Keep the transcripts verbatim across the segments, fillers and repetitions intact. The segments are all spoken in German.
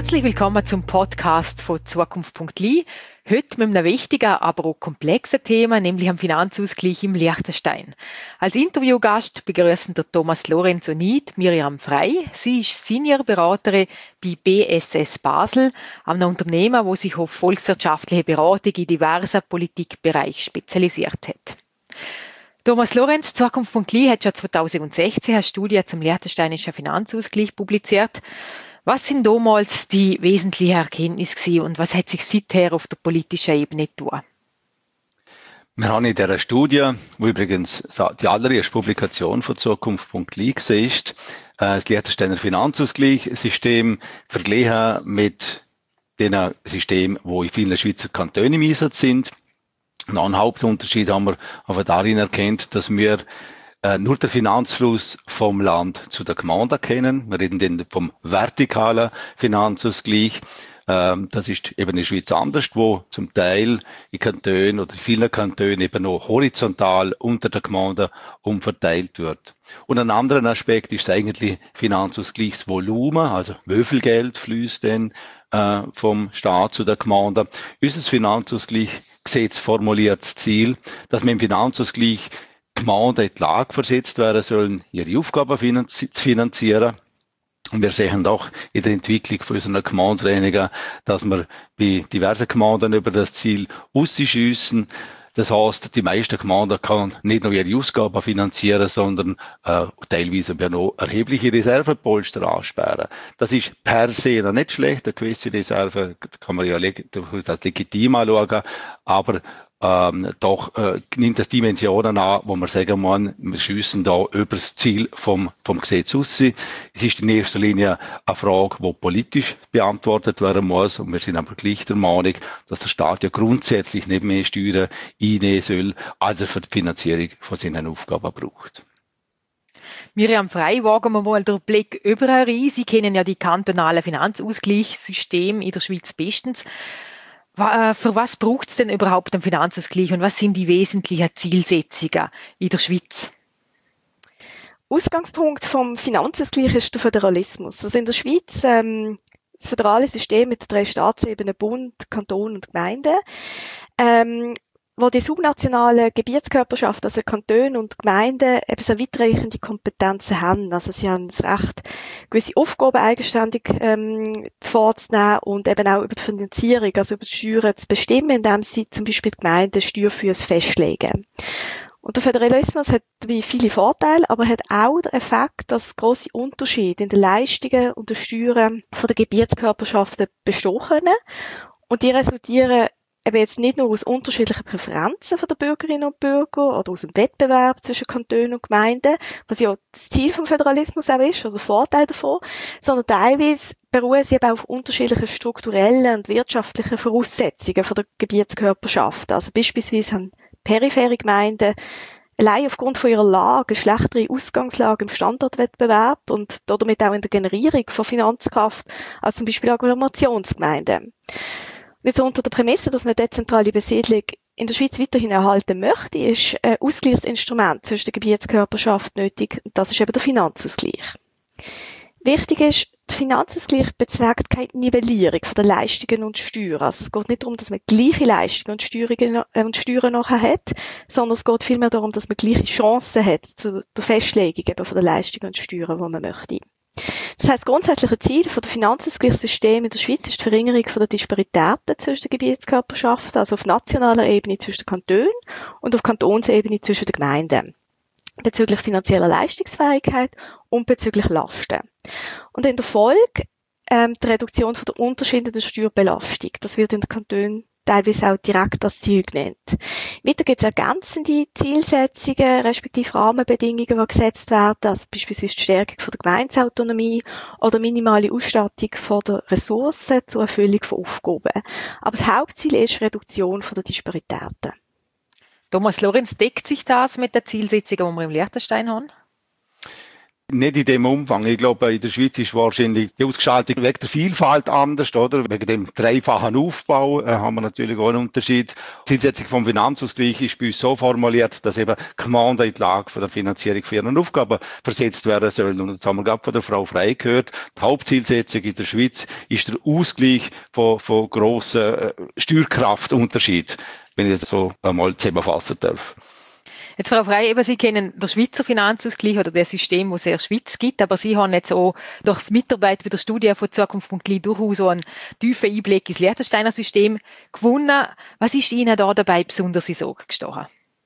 Herzlich willkommen zum Podcast von Zukunft Punkt L I. Heute mit einem wichtigen, aber auch komplexen Thema, nämlich am Finanzausgleich im Liechtenstein. Als Interviewgast begrüßen der Thomas Lorenz und ich Miriam Frey. Sie ist Seniorberaterin bei B S S Basel, einem Unternehmen, das sich auf volkswirtschaftliche Beratung in diversen Politikbereichen spezialisiert hat. Thomas Lorenz, Zukunft Punkt L I hat schon zweitausendsechzehn eine Studie zum liechtensteinischen Finanzausgleich publiziert. Was sind damals die wesentlichen Erkenntnisse gewesen und was hat sich seither auf der politischen Ebene getan? Wir haben in dieser Studie, wo übrigens die allererste Publikation von Zukunft Punkt L I ist, das Liechtensteiner Finanzausgleichssystem verglichen mit den Systemen, die in vielen Schweizer Kantonen im Einsatz sind. Und einen Hauptunterschied haben wir aber darin erkannt, dass wir äh, nur den Finanzfluss vom Land zu der Gemeinde kennen. Wir reden dann vom vertikalen Finanzausgleich. Ähm, das ist eben in der Schweiz anders, wo zum Teil in Kantonen oder in vielen Kantonen eben noch horizontal unter der Gemeinde umverteilt wird. Und ein anderer Aspekt ist eigentlich Finanzausgleichsvolumen, also wie viel Geld fließt denn äh, vom Staat zu der Gemeinde. Unser Finanzausgleichsgesetz formuliert das Ziel, dass wir im Finanzausgleich Gemeinden in die Lage versetzt werden sollen, ihre Aufgaben finanzi- zu finanzieren. Und wir sehen auch in der Entwicklung von unseren Gemeindereinigen, dass wir bei diversen Gemeinden über das Ziel rausschiessen. Das heisst, die meisten Gemeinden können nicht nur ihre Ausgaben finanzieren, sondern äh, teilweise auch noch erhebliche Reservepolster ansperren. Das ist per se noch nicht schlecht. Eine gewisse Reserve kann man ja leg- als legitim anschauen, aber Ähm, doch äh, nimmt das Dimensionen an, wo man sagen muss, wir schiessen da über das Ziel vom, vom Gesetz raus. Es ist in erster Linie eine Frage, die politisch beantwortet werden muss. Und wir sind aber gleich der Meinung, dass der Staat ja grundsätzlich nicht mehr Steuern einnehmen soll, als er für die Finanzierung von seinen Aufgaben braucht. Miriam Frey, wagen wir mal den Blick über rein. Sie kennen ja die kantonalen Finanzausgleichssysteme in der Schweiz bestens. Für was braucht es denn überhaupt einen Finanzausgleich und was sind die wesentlichen Zielsetzungen in der Schweiz? Ausgangspunkt vom Finanzausgleich ist der Föderalismus. Also in der Schweiz ähm, das föderale System mit den drei Staatsebenen Bund, Kanton und Gemeinde, ähm, wo die subnationalen Gebietskörperschaften, also Kantone und Gemeinden, eben so weitreichende Kompetenzen haben. Also sie haben das Recht, gewisse Aufgaben eigenständig ähm, vorzunehmen und eben auch über die Finanzierung, also über die Steuern zu bestimmen, indem sie zum Beispiel die Gemeinden Steuerfüsse festlegen. Und der Föderalismus hat wie viele Vorteile, aber hat auch den Effekt, dass grosse Unterschiede in den Leistungen und den Steuern von den Gebietskörperschaften bestehen können. Und die resultieren eben jetzt nicht nur aus unterschiedlichen Präferenzen von der Bürgerinnen und Bürger oder aus dem Wettbewerb zwischen Kantonen und Gemeinden, was ja das Ziel vom Föderalismus auch ist, also Vorteil davon, sondern teilweise beruhen sie eben auf unterschiedlichen strukturellen und wirtschaftlichen Voraussetzungen von der Gebietskörperschaft. Also beispielsweise haben periphere Gemeinden allein aufgrund von ihrer Lage eine schlechtere Ausgangslage im Standortwettbewerb und damit auch in der Generierung von Finanzkraft als zum Beispiel Agglomerationsgemeinden. Jetzt unter der Prämisse, dass man dezentrale Besiedlung in der Schweiz weiterhin erhalten möchte, ist ein Ausgleichsinstrument zwischen der Gebietskörperschaft nötig. Das ist eben der Finanzausgleich. Wichtig ist, der Finanzausgleich bezweckt keine Nivellierung von den Leistungen und Steuern. Also es geht nicht darum, dass man gleiche Leistungen und Steuern, äh, und Steuern nachher hat, sondern es geht vielmehr darum, dass man gleiche Chancen hat zu der Festlegung eben von den Leistungen und Steuern, die man möchte. Das heisst, grundsätzliche Ziel von der Finanzausgleichssystem in der Schweiz ist die Verringerung von der Disparitäten zwischen den Gebietskörperschaften, also auf nationaler Ebene zwischen den Kantonen und auf Kantonsebene zwischen den Gemeinden, bezüglich finanzieller Leistungsfähigkeit und bezüglich Lasten. Und in der Folge ähm, die Reduktion von der Unterschiede in der Steuerbelastung. Das wird in den Kantonen teilweise auch direkt als Ziel genannt. Weiter gibt es ergänzende Zielsetzungen, respektive Rahmenbedingungen, die gesetzt werden, also beispielsweise die Stärkung von der Gemeindeautonomie oder minimale Ausstattung von der Ressourcen zur Erfüllung von Aufgaben. Aber das Hauptziel ist die Reduktion von der Disparitäten. Thomas Lorenz, deckt sich das mit der Zielsetzung, die wir im Liechtenstein haben? Nicht in dem Umfang. Ich glaube, in der Schweiz ist wahrscheinlich die Ausgestaltung wegen der Vielfalt anders, oder? Wegen dem dreifachen Aufbau äh, haben wir natürlich auch einen Unterschied. Die Zielsetzung vom Finanzausgleich ist bei uns so formuliert, dass eben Gemeinden in die Lage von der Finanzierung für ihre Aufgaben versetzt werden sollen. Und das haben wir gerade von der Frau Frey gehört. Die Hauptzielsetzung in der Schweiz ist der Ausgleich von, von grossen äh, Steuerkraftunterschied, wenn ich das so einmal zusammenfassen darf. Jetzt, Frau Frey, eben, Sie kennen den Schweizer Finanzausgleich oder das System, das es in der Schweiz gibt, aber Sie haben jetzt auch durch Mitarbeit bei der Studie von Zukunft Punkt L I durchaus so einen tiefen Einblick ins Liechtensteiner System gewonnen. Was ist Ihnen da dabei besonders ins Auge gestochen?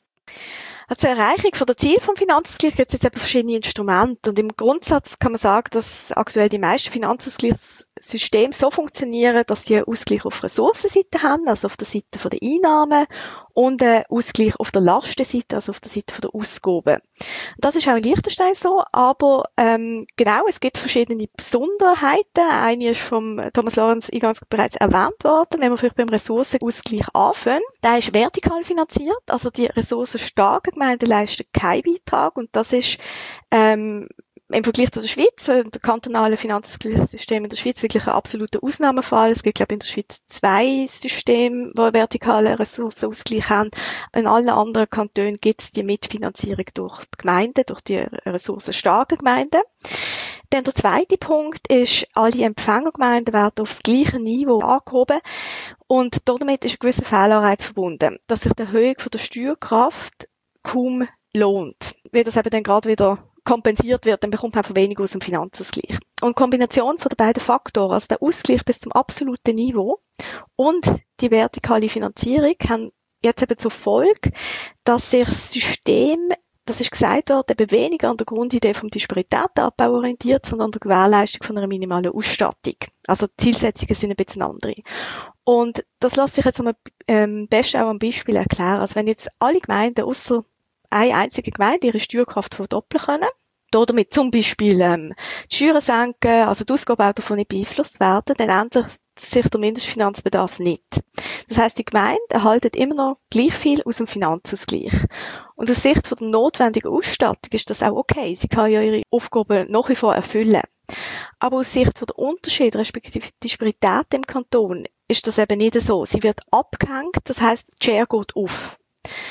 Also zur Erreichung von der Ziele vom Finanzausgleich gibt es jetzt eben verschiedene Instrumente. Und im Grundsatz kann man sagen, dass aktuell die meisten Finanzausgleichssysteme so funktionieren, dass sie einen Ausgleich auf Ressourcenseite haben, also auf der Seite von der Einnahmen, und einen Ausgleich auf der Lastenseite, also auf der Seite von der Ausgaben. Das ist auch in Liechtenstein so, aber ähm, genau, es gibt verschiedene Besonderheiten. Eine ist vom Thomas Lorenz eingangs bereits erwähnt worden, wenn wir vielleicht beim Ressourcenausgleich anfangen. Der ist vertikal finanziert, also die ressourcenstarken Gemeinden leisten keinen Beitrag, und das ist ähm, im Vergleich zu der Schweiz, der kantonale Finanzausgleichssystem in der Schweiz, wirklich ein absoluter Ausnahmefall. Es gibt, glaube ich, in der Schweiz zwei Systeme, die einen vertikalen Ressourcenausgleich haben. In allen anderen Kantonen gibt es die Mitfinanzierung durch die Gemeinden, durch die ressourcenstarken Gemeinden. Dann der zweite Punkt ist, alle Empfängergemeinden werden auf das gleiche Niveau angehoben, und damit ist ein gewisser Fehlanreiz verbunden, dass sich die Erhöhung von der Steuerkraft kaum lohnt, weil das eben dann gerade wieder kompensiert wird, dann bekommt man einfach weniger aus dem Finanzausgleich. Und die Kombination von den beiden Faktoren, also der Ausgleich bis zum absoluten Niveau und die vertikale Finanzierung, haben jetzt eben zur Folge, dass sich das System, das ist gesagt worden, eben weniger an der Grundidee vom Disparitätenabbau orientiert, sondern an der Gewährleistung von einer minimalen Ausstattung. Also die Zielsetzungen sind ein bisschen andere. Und das lässt sich jetzt am ähm, besten auch am Beispiel erklären. Also wenn jetzt alle Gemeinden außer eine einzige Gemeinde ihre Steuerkraft verdoppeln können, damit zum Beispiel ähm, die Steuern senken, also die Ausgaben auch davon nicht beeinflusst werden, dann ändert sich der Mindestfinanzbedarf nicht. Das heisst, die Gemeinde erhalten immer noch gleich viel aus dem Finanzausgleich. Und aus Sicht von der notwendigen Ausstattung ist das auch okay. Sie kann ja ihre Aufgaben nach wie vor erfüllen. Aber aus Sicht von der Unterschiede, respektive Disparität im Kanton, ist das eben nicht so. Sie wird abgehängt, das heisst, die Share geht auf.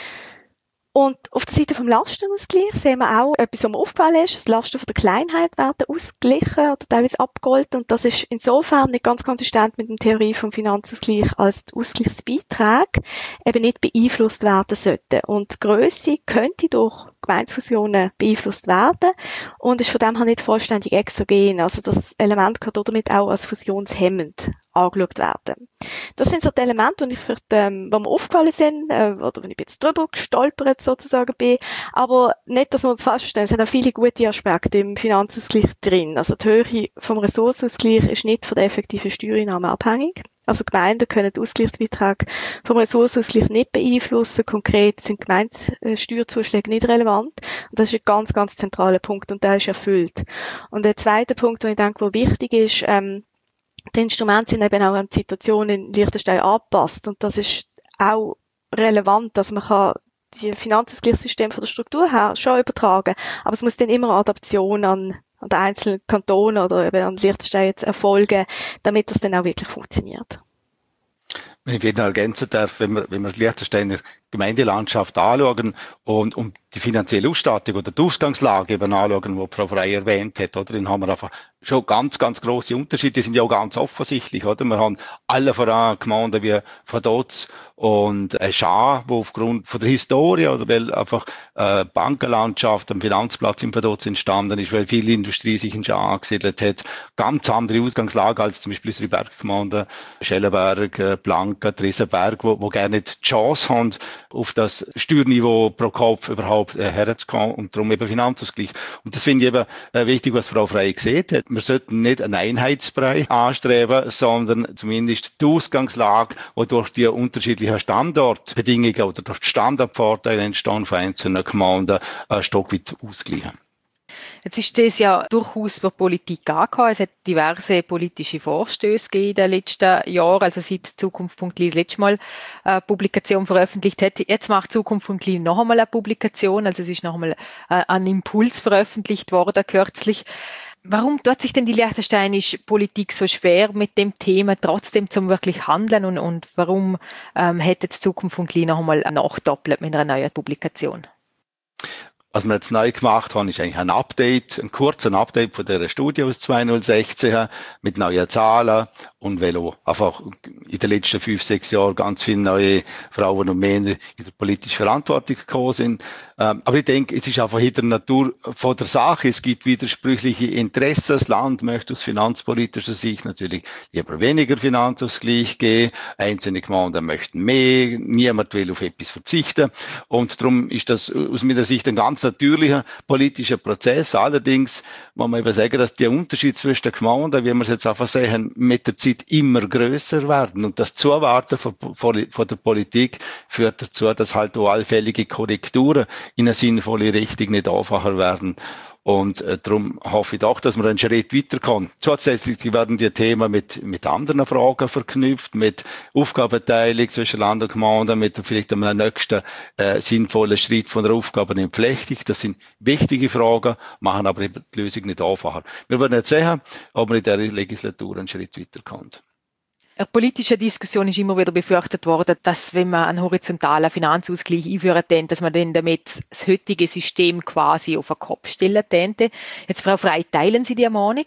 Und auf der Seite vom Lastenausgleich sehen wir auch etwas, was mir aufgefallen ist. Die Lasten von der Kleinheit werden ausgeglichen oder teilweise abgeholt. Und das ist insofern nicht ganz konsistent mit der Theorie vom Finanzausgleich, als die Ausgleichsbeiträge eben nicht beeinflusst werden sollten. Und die Grösse könnte durch Gemeindefusionen beeinflusst werden und ist von dem her nicht vollständig exogen. Also das Element kann damit auch als fusionshemmend angeschaut werden. Das sind so die Elemente, die ich vielleicht, ähm, die mir aufgefallen sind, äh, oder wenn ich jetzt drüber gestolpert sozusagen bin. Aber nicht, dass wir uns falsch verstehen. Es sind auch viele gute Aspekte im Finanzausgleich drin. Also die Höhe vom Ressourcenausgleich ist nicht von der effektiven Steuereinnahme abhängig. Also Gemeinden können den Ausgleichsbeitrag vom Ressourcenausgleich nicht beeinflussen. Konkret sind Gemeindesteuerzuschläge nicht relevant. Und das ist ein ganz, ganz zentraler Punkt, und der ist erfüllt. Und der zweite Punkt, den ich denke, der wichtig ist, ähm, die Instrumente sind eben auch an die Situation in Liechtenstein angepasst. Und das ist auch relevant, dass man kann die Finanzausgleichssystem von der Struktur her schon übertragen. Aber es muss dann immer eine Adaption an, an den einzelnen Kantonen oder eben an Liechtenstein jetzt erfolgen, damit das dann auch wirklich funktioniert. Wenn ich wieder ergänzen darf, wenn wir, wenn wir das Liechtensteiner Gemeindelandschaft anschauen und, und die finanzielle Ausstattung oder die Ausgangslage eben anschauen, die Frau Frey erwähnt hat, oder? Dann haben wir einfach schon ganz, ganz grosse Unterschiede. Die sind ja auch ganz offensichtlich, oder? Wir haben alle voran Gemeinden wie Vaduz und äh, Schaar, wo aufgrund von der Historie oder weil einfach äh, Bankenlandschaft, ein Finanzplatz in Vaduz entstanden ist, weil viel Industrie sich in Schaar angesiedelt hat, ganz andere Ausgangslage als zum Beispiel unsere Berggemeinden, Schellenberg, äh, Blanca, Triesenberg, wo, wo gerne nicht die Chance haben, auf das Steuerniveau pro Kopf überhaupt äh, herzukommen, und darum eben Finanzausgleich. Und das finde ich eben äh, wichtig, was Frau Frey gesehen hat. Wir sollten nicht einen Einheitsbrei anstreben, sondern zumindest die Ausgangslage, die durch die unterschiedlichen Standortbedingungen oder durch die Standardvorteile entstehen von einzelnen Gemeinden, ein Stück weit ausgleichen. Jetzt ist das ja durchaus für die Politik angekommen. Es hat diverse politische Vorstöße gegeben in den letzten Jahren, also seit Zukunft.li das letzte Mal eine Publikation veröffentlicht hat. Jetzt macht Zukunft.li noch einmal eine Publikation, also es ist noch einmal ein Impuls veröffentlicht worden kürzlich. Warum tut sich denn die liechtensteinische Politik so schwer mit dem Thema trotzdem zum wirklich Handeln und, und warum ähm, hat jetzt Zukunft.li noch einmal nachdoppelt mit einer neuen Publikation? Was wir jetzt neu gemacht haben, ist eigentlich ein Update, ein kurzer Update von der Studie aus zweitausendsechzehn mit neuen Zahlen und weil auch einfach in den letzten fünf, sechs Jahren ganz viele neue Frauen und Männer in der politischen Verantwortung gekommen sind. Ähm, aber ich denke, es ist einfach in der Natur von der Sache. Es gibt widersprüchliche Interessen. Das Land möchte aus finanzpolitischer Sicht natürlich lieber weniger Finanzausgleich geben. Einzelne Gemeinden möchten mehr. Niemand will auf etwas verzichten. Und darum ist das aus meiner Sicht ein ganz natürlicher politischer Prozess. Allerdings muss man eben sagen, dass der Unterschied zwischen den Gemeinden, wie wir es jetzt einfach sehen, mit der Zeit immer größer werden. Und das Zuwarten von, von, von der Politik führt dazu, dass halt auch allfällige Korrekturen in eine sinnvolle Richtung nicht einfacher werden. Und äh, darum hoffe ich doch, dass man einen Schritt weiterkommen. Zusätzlich werden die Themen mit, mit anderen Fragen verknüpft, mit Aufgabenteilung zwischen Land und Gemeinde, mit vielleicht einem nächsten äh, sinnvollen Schritt von der Aufgabenentflechtung. Das sind wichtige Fragen, machen aber eben die Lösung nicht einfacher. Wir werden jetzt sehen, ob man in dieser Legislatur einen Schritt weiterkommt. In der politischen Diskussion ist immer wieder befürchtet worden, dass wenn man einen horizontalen Finanzausgleich einführen könnte, dass man dann damit das heutige System quasi auf den Kopf stellen könnte. Jetzt, Frau Frey, teilen Sie die Meinung?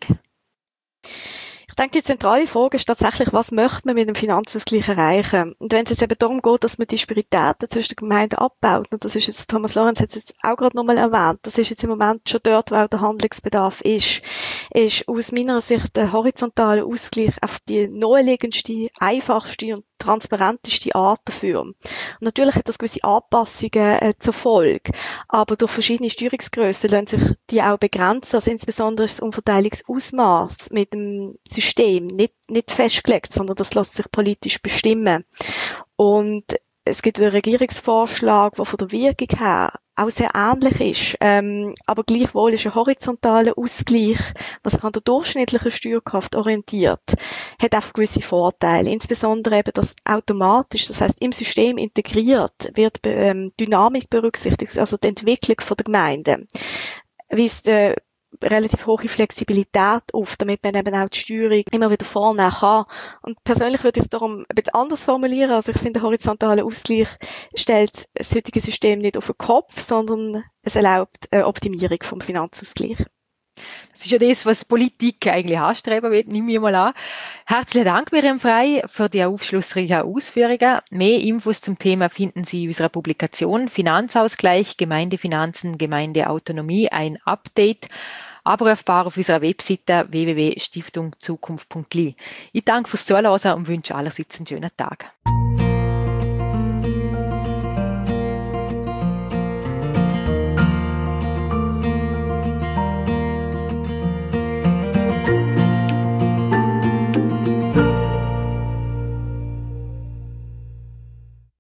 Ich denke, die zentrale Frage ist tatsächlich, was möchte man mit dem Finanzausgleich erreichen? Und wenn es jetzt eben darum geht, dass man Disparitäten zwischen den Gemeinden abbaut, und das ist jetzt, Thomas Lorenz hat es jetzt auch gerade nochmal erwähnt, das ist jetzt im Moment schon dort, wo auch der Handlungsbedarf ist, ist aus meiner Sicht der horizontale Ausgleich auf die naheliegendste, einfachste und transparenteste Art dafür. Und natürlich hat das gewisse Anpassungen äh, zur Folge, aber durch verschiedene Steuerungsgrössen lassen sich die auch begrenzen, also insbesondere ist das Umverteilungsausmaß mit dem System nicht, nicht festgelegt, sondern das lässt sich politisch bestimmen. Und es gibt einen Regierungsvorschlag, der von der Wirkung her auch sehr ähnlich ist, ähm, aber gleichwohl ist ein horizontaler Ausgleich, was sich an der durchschnittlichen Steuerkraft orientiert, hat auch gewisse Vorteile, insbesondere eben, dass automatisch, das heißt im System integriert wird ähm, Dynamik berücksichtigt, also die Entwicklung von der Gemeinde, wie es äh, relativ hohe Flexibilität auf, damit man eben auch die Steuerung immer wieder vornehmen kann. Und persönlich würde ich es darum ein bisschen anders formulieren. Also ich finde, der horizontale Ausgleich stellt das heutige System nicht auf den Kopf, sondern es erlaubt eine Optimierung vom Finanzausgleich. Das ist ja das, was Politik eigentlich anstreben will, nehme ich mal an. Herzlichen Dank, Miriam Frey, für die aufschlussreichen Ausführungen. Mehr Infos zum Thema finden Sie in unserer Publikation Finanzausgleich, Gemeindefinanzen, Gemeindeautonomie, ein Update, abrufbar auf unserer Webseite w w w punkt stiftung zukunft punkt l i. Ich danke fürs Zuhören und wünsche allerseits einen schönen Tag.